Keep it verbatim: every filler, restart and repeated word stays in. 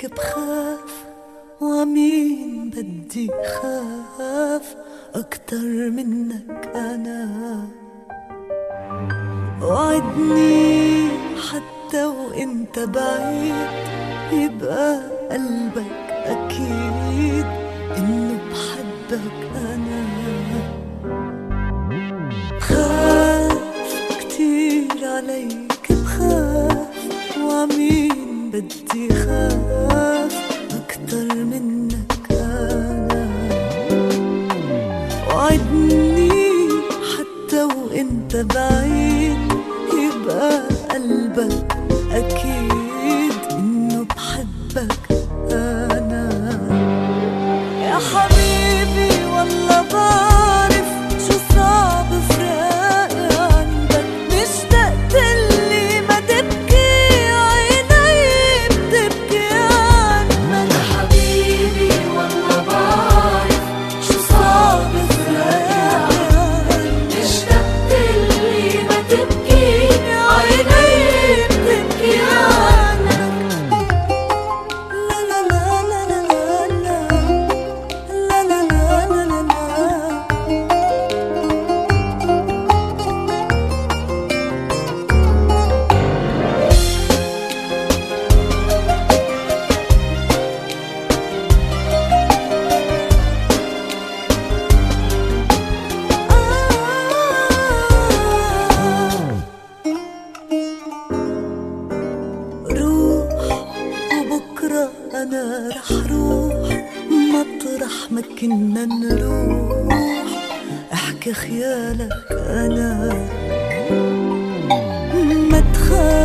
عليك بخاف، وعمين بدي خاف أكتر منك أنا. وعدني حتى وإنت بعيد يبقى قلبك أكيد إنه بحبك أنا. بخاف كتير عليك بخاف، وعمين بدي خاف أكتر منك أنا. وعدني حتى وإنت بعيد يبقى قلبك أكيد إنه بحبك أنا. يا حبيبي والله بعرف شو صعب فراقي عندك، مشتقت لي ما تبكي عيني بتبكي عنك. يا حبيبي والله بعرف شو صعب فراقي عنك، مشتقت لي ما تبكي عيني بتبكي عنك. لا لا لا لا لا لا لا لا لا لا لا. روح وبكرة أنا رح روح مطرح ما كنا نروح، احكي خيالك أنا. ما تخاف